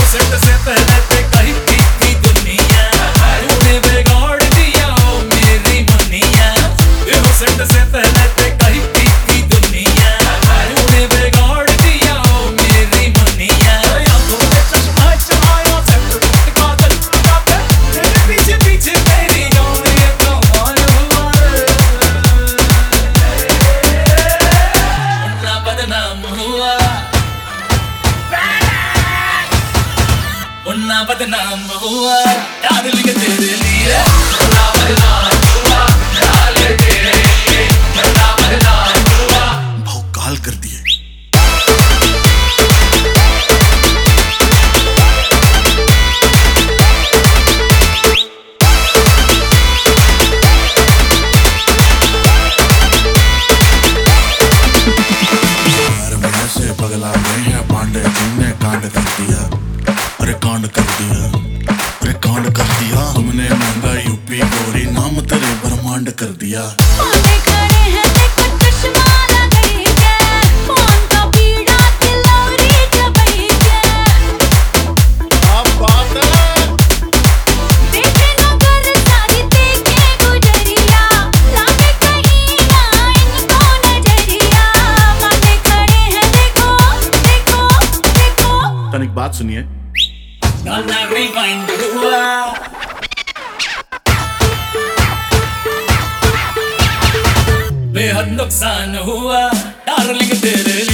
हुसैन से पहले पे कहीं थी दुनिया, तूने बिगाड़ दिया ओ मेरी मुनिया। हुसैन से पहले पे कहीं थी दुनिया, तूने बिगाड़ दिया ओ मेरी मुनिया। आंखों में चश्मा चढ़ाया सेंटर का दिल का पे, तेरे पीछे पीछे मेरी जान ये कमाल हुआ। मुन्ना बदनाम हुआ, मुन्ना बदनाम हुआ डार्लिंग तेरे लिए। मुन्ना बदनाम हुआ डार्लिंग तेरे लिए, मुन्ना बदनाम हुआ। भौकाल कर दिए। से पगला गए हैं पांडे जी ने कांड कर दिया, अरे कांड कर दिया, अरे कांड कर दिया। तुमने महंगा यूपी गोरी नाम तेरे ब्रह्मांड कर दिया। खड़े हैं देखो चश्मा लगाई के, फोन का बीड़ा तिलौरी चबाई के। अब बात है देखे नगर सारी देखे गुजरिया, लागे कहीं ना इनको नजरिया। बातें खड़े हैं देखो देखो देखो। तनिक बात सुनिए। गाना रिवाइंड हुआ, बेहद नुकसान हुआ डार्लिंग तेरे